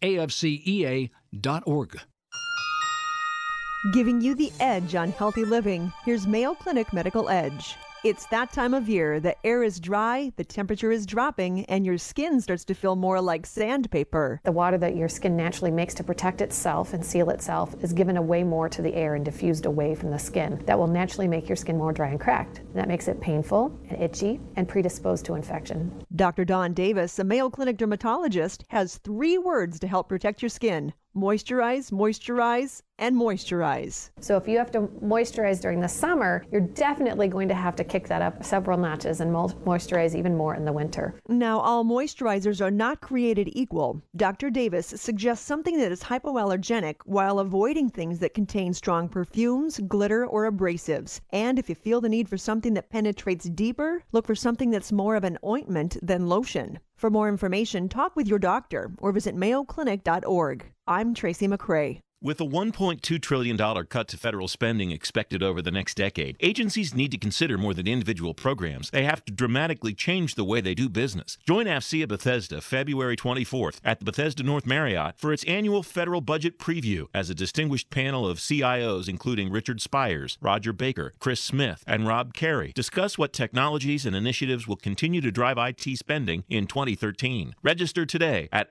AFCEA.org. Giving you the edge on healthy living, here's Mayo Clinic Medical Edge. It's that time of year. The air is dry, the temperature is dropping, and your skin starts to feel more like sandpaper. The water that your skin naturally makes to protect itself and seal itself is given away more to the air and diffused away from the skin. That will naturally make your skin more dry and cracked. And that makes it painful and itchy and predisposed to infection. Dr. Dawn Davis, a Mayo Clinic dermatologist, has 3 words to help protect your skin: moisturize, moisturize, and moisturize. So if you have to moisturize during the summer, you're definitely going to have to kick that up several notches and moisturize even more in the winter. Now, all moisturizers are not created equal. Dr. Davis suggests something that is hypoallergenic while avoiding things that contain strong perfumes, glitter, or abrasives. And if you feel the need for something that penetrates deeper, look for something that's more of an ointment than lotion. For more information, talk with your doctor or visit mayoclinic.org. I'm Tracy McCray. With a $1.2 trillion cut to federal spending expected over the next decade, agencies need to consider more than individual programs. They have to dramatically change the way they do business. Join AFCEA Bethesda February 24th at the Bethesda North Marriott for its annual federal budget preview as a distinguished panel of CIOs including Richard Spires, Roger Baker, Chris Smith, and Rob Carey discuss what technologies and initiatives will continue to drive IT spending in 2013. Register today at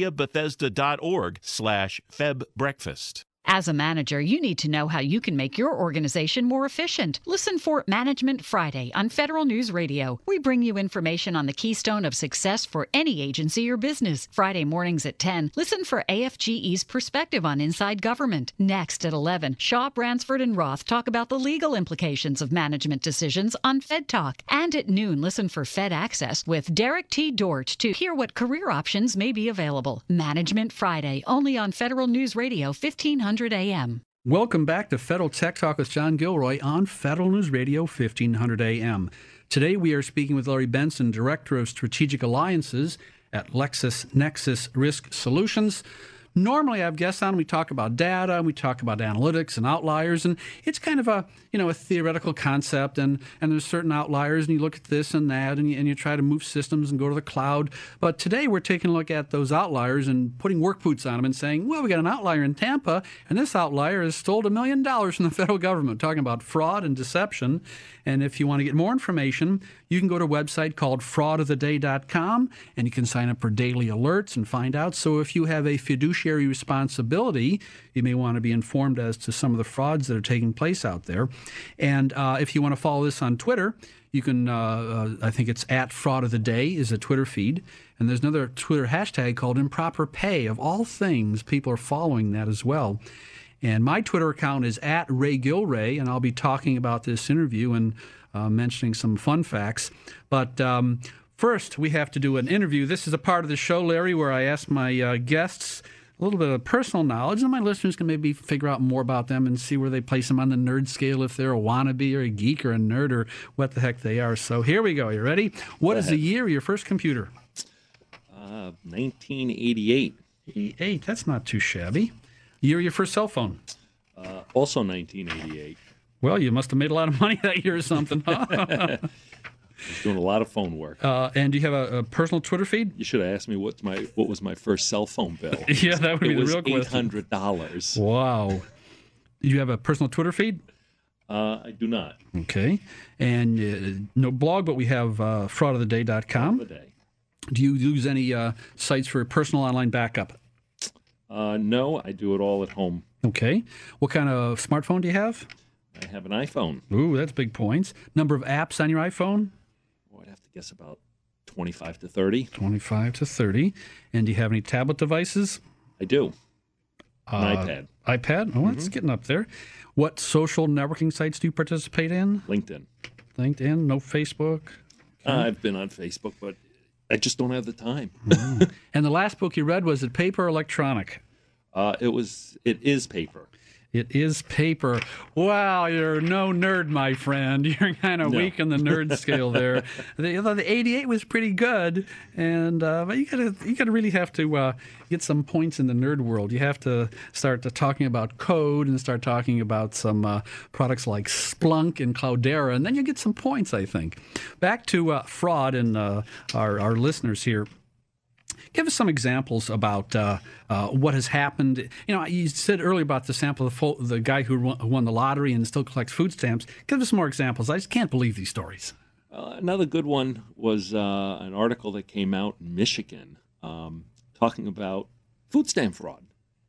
afceabethesda.org/FebBreakfast. As a manager, you need to know how you can make your organization more efficient. Listen for Management Friday on Federal News Radio. We bring you information on the keystone of success for any agency or business. Friday mornings at 10, listen for AFGE's perspective on inside government. Next at 11, Shaw, Bransford, and Roth talk about the legal implications of management decisions on Fed Talk. And at noon, listen for Fed Access with Derek T. Dort to hear what career options may be available. Management Friday, only on Federal News Radio 1500 1500 AM. Welcome back to Federal Tech Talk with John Gilroy on Federal News Radio 1500 AM. Today we are speaking with Larry Benson, Director of Strategic Alliances at LexisNexis Risk Solutions. Normally, I have guests on, we talk about data, and we talk about analytics and outliers, and it's kind of a theoretical concept, and there's certain outliers, and you look at this and that, and you try to move systems and go to the cloud. But today, we're taking a look at those outliers and putting work boots on them and saying, well, we got an outlier in Tampa, and this outlier has stole $1 million from the federal government, talking about fraud and deception. And if you want to get more information, you can go to a website called fraudoftheday.com, and you can sign up for daily alerts and find out. So if you have a fiduciary responsibility, you may want to be informed as to some of the frauds that are taking place out there. And if you want to follow this on Twitter, you can, I think it's @fraudoftheday is a Twitter feed. And there's another Twitter hashtag called improper pay. Of all things, people are following that as well. And my Twitter account is @RayGilray, and I'll be talking about this interview and mentioning some fun facts. But first, we have to do an interview. This is a part of the show, Larry, where I ask my guests a little bit of personal knowledge, and my listeners can maybe figure out more about them and see where they place them on the nerd scale, if they're a wannabe or a geek or a nerd or what the heck they are. So here we go. You ready? What is the year of your first computer? 1988. 88. That's not too shabby. Year of your first cell phone? Also 1988. Well, you must have made a lot of money that year or something, huh? I was doing a lot of phone work. And do you have a personal Twitter feed? You should have asked me what was my first cell phone bill. Yeah, that would be the real question. It was $800. Wow. Do you have a personal Twitter feed? I do not. Okay. And no blog, but we have fraudoftheday.com. Fraud of the day. Do you use any sites for personal online backup? No, I do it all at home. Okay. What kind of smartphone do you have? I have an iPhone. Ooh, that's big points. Number of apps on your iPhone? I'd have to guess about 25 to 30. 25 to 30. And do you have any tablet devices? I do. An iPad. iPad? Oh, that's getting up there. What social networking sites do you participate in? LinkedIn. LinkedIn? No Facebook? I've been on Facebook, but I just don't have the time. And the last book you read, was it paper or electronic? It is paper. It is paper. Wow, you're no nerd, my friend. You're kind of weak on the nerd scale there. The 88 was pretty good, and but you gotta really have to get some points in the nerd world. You have to start talking about code and start talking about some products like Splunk and Cloudera, and then you get some points, I think. Back to fraud and our listeners here. Give us some examples about what has happened. You know, you said earlier about the sample of the guy who won the lottery and still collects food stamps. Give us more examples. I just can't believe these stories. Another good one was an article that came out in Michigan talking about food stamp fraud.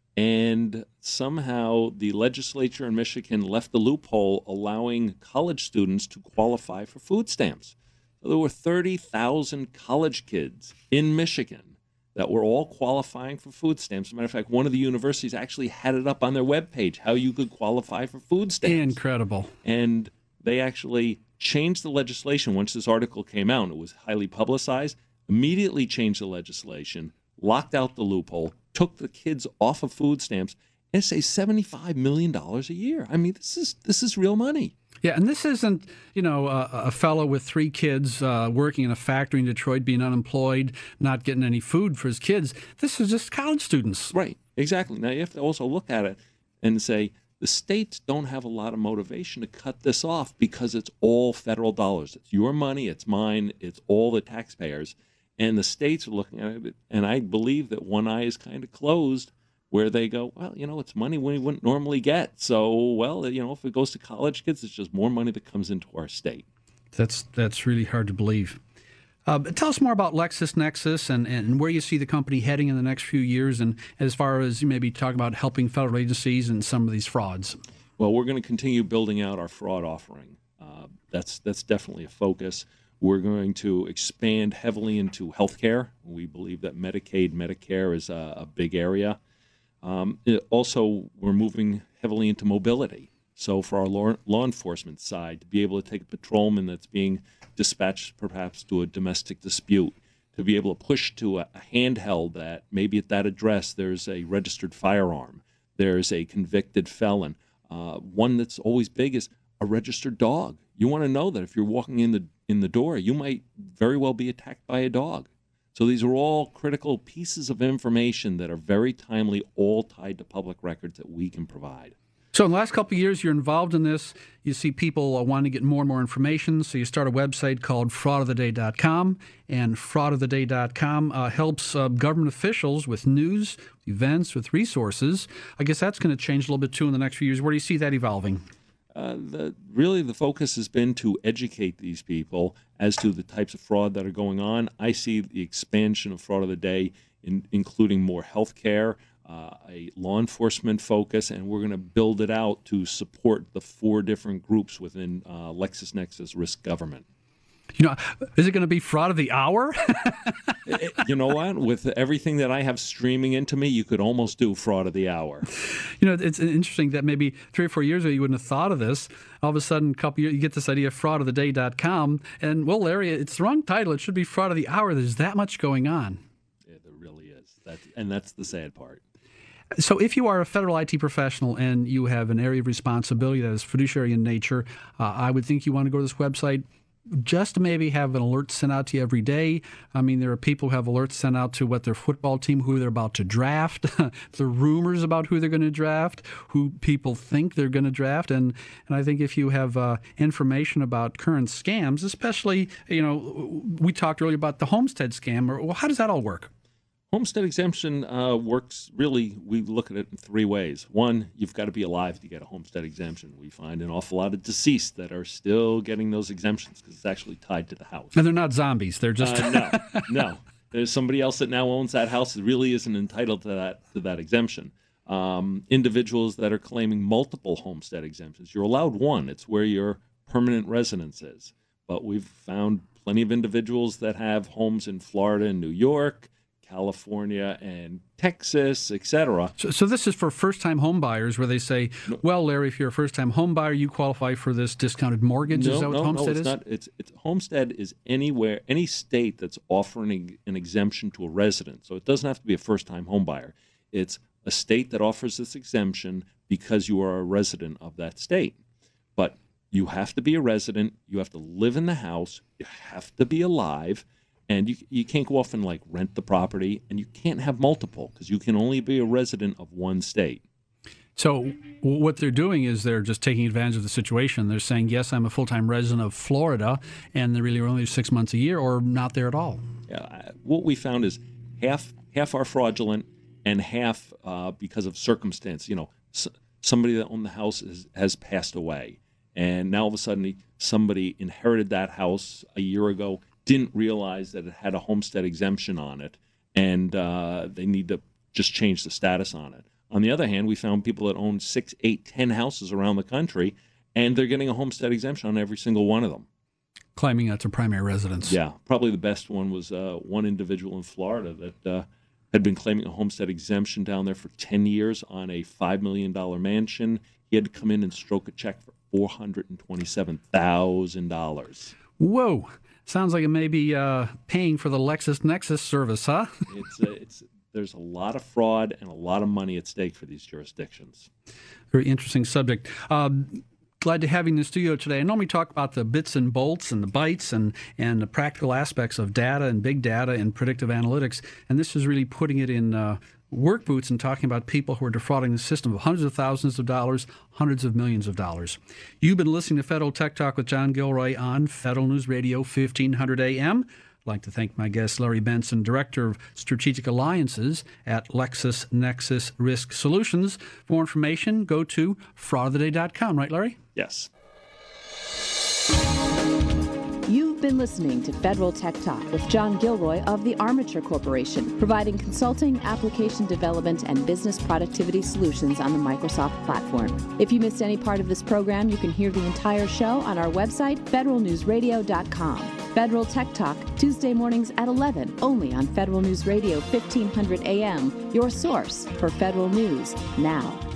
And somehow the legislature in Michigan left the loophole allowing college students to qualify for food stamps. So there were 30,000 college kids in Michigan that were all qualifying for food stamps. As a matter of fact, one of the universities actually had it up on their webpage, how you could qualify for food stamps. Incredible. And they actually changed the legislation once this article came out. It was highly publicized, immediately changed the legislation, locked out the loophole, took the kids off of food stamps, and say $75 million a year. I mean, this is real money. Yeah, and this isn't, a fellow with 3 kids working in a factory in Detroit, being unemployed, not getting any food for his kids. This is just college students. Right, exactly. Now, you have to also look at it and say, the states don't have a lot of motivation to cut this off because it's all federal dollars. It's your money, it's mine, it's all the taxpayers. And the states are looking at it, and I believe that one eye is kind of closed, where they go, well, it's money we wouldn't normally get. So, well, if it goes to college kids, it's just more money that comes into our state. That's really hard to believe. Tell us more about LexisNexis and where you see the company heading in the next few years, and as far as you maybe talk about helping federal agencies in some of these frauds. Well, we're going to continue building out our fraud offering. That's definitely a focus. We're going to expand heavily into healthcare. We believe that Medicaid, Medicare is a big area. Also, we're moving heavily into mobility. So for our law enforcement side, to be able to take a patrolman that's being dispatched perhaps to a domestic dispute, to be able to push to a handheld that maybe at that address there's a registered firearm, there's a convicted felon. One that's always big is a registered dog. You want to know that if you're walking in the door, you might very well be attacked by a dog. So these are all critical pieces of information that are very timely, all tied to public records that we can provide. So in the last couple of years, you're involved in this. You see people wanting to get more and more information, so you start a website called fraudoftheday.com, and fraudoftheday.com helps government officials with news, events, with resources. I guess that's going to change a little bit, too, in the next few years. Where do you see that evolving? Really, the focus has been to educate these people as to the types of fraud that are going on. I see the expansion of Fraud of the Day, including more health care, a law enforcement focus, and we're going to build it out to support the 4 different groups within LexisNexis Risk Government. You know, is it going to be Fraud of the Hour? You know what? With everything that I have streaming into me, you could almost do Fraud of the Hour. You know, it's interesting that maybe 3 or 4 years ago you wouldn't have thought of this. All of a sudden, a couple years, you get this idea of fraudoftheday.com, and, well, Larry, it's the wrong title. It should be Fraud of the Hour. There's that much going on. Yeah, there really is. That's the sad part. So if you are a federal IT professional and you have an area of responsibility that is fiduciary in nature, I would think you want to go to this website just to maybe have an alert sent out to you every day. I mean, there are people who have alerts sent out to what their football team, who they're about to draft, the rumors about who they're going to draft, who people think they're going to draft. And I think if you have information about current scams, especially, you know, we talked earlier about the homestead scam. Well, how does that all work? Homestead exemption works really, we look at it in 3 ways. One, you've got to be alive to get a homestead exemption. We find an awful lot of deceased that are still getting those exemptions because it's actually tied to the house. And they're not zombies. They're just... No. There's somebody else that now owns that house that really isn't entitled to that exemption. Individuals that are claiming multiple homestead exemptions. You're allowed one. It's where your permanent residence is. But we've found plenty of individuals that have homes in Florida and New York, California and Texas, etc. So this is for first-time home buyers where they say, well, Larry, if you're a first-time home buyer, you qualify for this discounted mortgage. Is that what homestead is? No, it's not. It's homestead is anywhere, any state that's offering an exemption to a resident. So it doesn't have to be a first-time home buyer. It's a state that offers this exemption because you are a resident of that state. But you have to be a resident. You have to live in the house. You have to be alive. And you can't go off and like rent the property, and you can't have multiple because you can only be a resident of one state. So what they're doing is they're just taking advantage of the situation. They're saying, yes, I'm a full-time resident of Florida, and they're really only 6 months a year or not there at all. Yeah, what we found is half are fraudulent and half because of circumstance. You know, somebody that owned the house has passed away, and now all of a sudden somebody inherited that house a year ago, didn't realize that it had a homestead exemption on it, and they need to just change the status on it. On the other hand, we found people that own 6, 8, 10 houses around the country, and they're getting a homestead exemption on every single one of them. Claiming that's a primary residence. Yeah. Probably the best one was one individual in Florida that had been claiming a homestead exemption down there for 10 years on a $5 million mansion. He had to come in and stroke a check for $427,000. Whoa. Sounds like it may be paying for the LexisNexis service, huh? There's a lot of fraud and a lot of money at stake for these jurisdictions. Very interesting subject. Glad to have you in the studio today. I normally talk about the bits and bolts and the bytes and the practical aspects of data and big data and predictive analytics, and this is really putting it in work boots and talking about people who are defrauding the system of hundreds of thousands of dollars, hundreds of millions of dollars. You've been listening to Federal Tech Talk with John Gilroy on Federal News Radio 1500 AM. I'd like to thank my guest, Larry Benson, Director of Strategic Alliances at LexisNexis Risk Solutions. For more information, go to fraudoftheday.com. Right, Larry? Yes. You've been listening to Federal Tech Talk with John Gilroy of the Armature Corporation, providing consulting, application development, and business productivity solutions on the Microsoft platform. If you missed any part of this program, you can hear the entire show on our website, federalnewsradio.com. Federal Tech Talk, Tuesday mornings at 11, only on Federal News Radio 1500 AM, your source for federal news now.